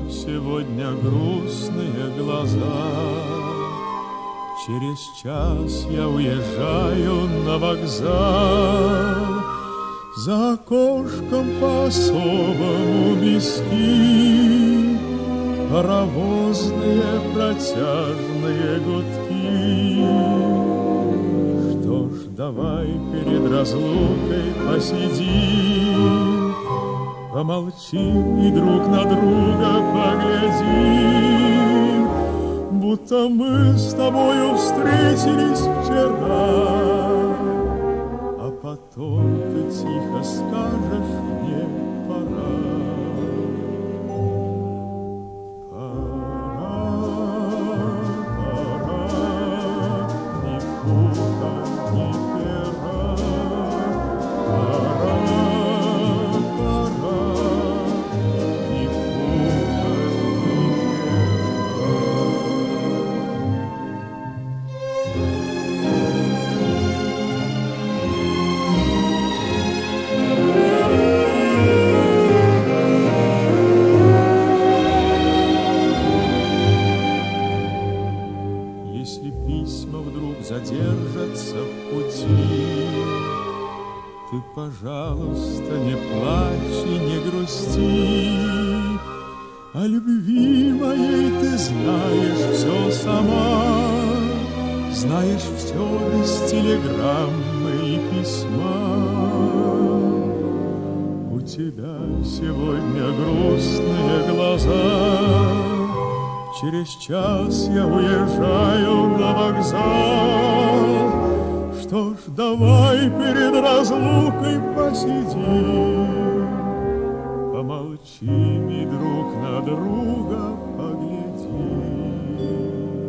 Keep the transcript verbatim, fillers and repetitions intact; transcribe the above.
сегодня грустные глаза. Через час я уезжаю на вокзал. За окошком по-особому близки паровозные протяжные гудки. Что ж, давай перед разлукой посидим, помолчим и друг на друга поглядим, будто мы с тобою встретились вчера. А потом ты тихо скажешь мне: пора. Пора, пора, ни пуха, ни пера. Пора, пора, ни пуха, ни Если письма вдруг задержатся в пути, ты, пожалуйста, не плачь и не грусти. О любви моей ты знаешь все сама, знаешь все без телеграммы и письма. У тебя сегодня грустные глаза. Через час я уезжаю на вокзал. Что ж, давай перед разлукой посидим, помолчим и друг на друга поглядим.